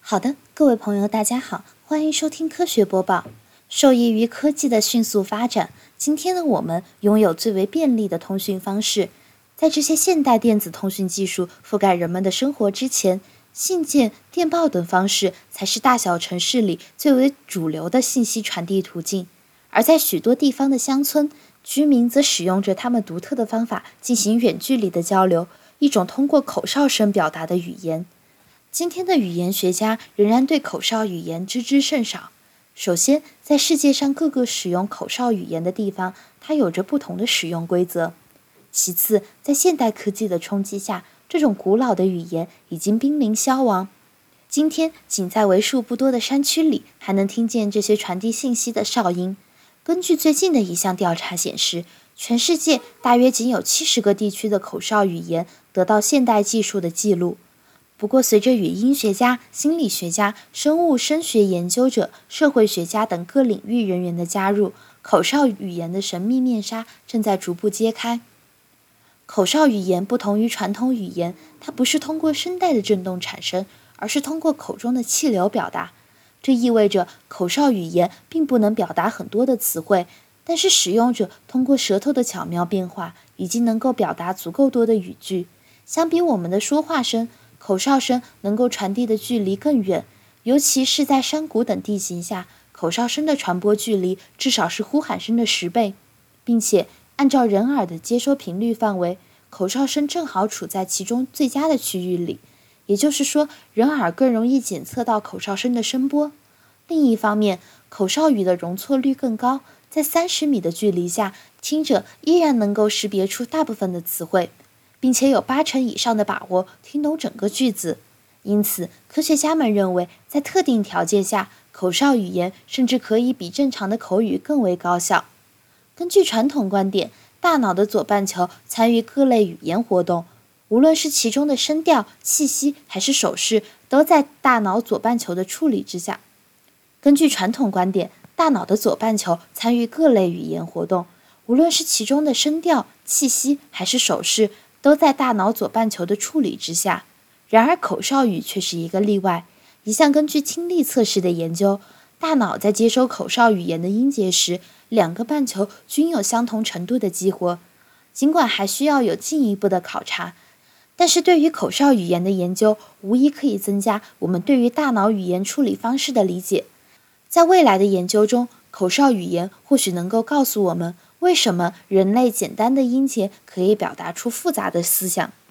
好的，各位朋友，大家好，欢迎收听科学播报。受益于科技的迅速发展，今天的我们拥有最为便利的通讯方式。在这些现代电子通讯技术覆盖人们的生活之前，信件、电报等方式才是大小城市里最为主流的信息传递途径。而在许多地方的乡村，居民则使用着他们独特的方法进行远距离的交流，一种通过口哨声表达的语言。今天的语言学家仍然对口哨语言知之甚少。首先，在世界上各个使用口哨语言的地方，它有着不同的使用规则。其次，在现代科技的冲击下，这种古老的语言已经濒临消亡。今天，仅在为数不多的山区里，还能听见这些传递信息的哨音。根据最近的一项调查显示，全世界大约仅有70个地区的口哨语言得到现代技术的记录。不过，随着语音学家、心理学家、生物声学研究者、社会学家等各领域人员的加入，口哨语言的神秘面纱正在逐步揭开。口哨语言不同于传统语言，它不是通过声带的振动产生，而是通过口中的气流表达。这意味着口哨语言并不能表达很多的词汇，但是使用者通过舌头的巧妙变化，已经能够表达足够多的语句。相比我们的说话声，口哨声能够传递的距离更远，尤其是在山谷等地形下，口哨声的传播距离至少是呼喊声的10倍，并且按照人耳的接收频率范围，口哨声正好处在其中最佳的区域里，也就是说，人耳更容易检测到口哨声的声波。另一方面，口哨语的容错率更高，在30米的距离下，听者依然能够识别出大部分的词汇，并且有80%以上的把握听懂整个句子。因此，科学家们认为，在特定条件下，口哨语言甚至可以比正常的口语更为高效。根据传统观点，大脑的左半球参与各类语言活动，无论是其中的声调、气息还是手势，都在大脑左半球的处理之下。根据传统观点，大脑的左半球参与各类语言活动，无论是其中的声调、气息还是手势，都在大脑左半球的处理之下。然而口哨语却是一个例外。一项根据听力测试的研究，大脑在接收口哨语言的音节时，2个半球均有相同程度的激活。尽管还需要有进一步的考察，但是对于口哨语言的研究无疑可以增加我们对于大脑语言处理方式的理解。在未来的研究中，口哨语言或许能够告诉我们为什么人类简单的音节可以表达出复杂的思想。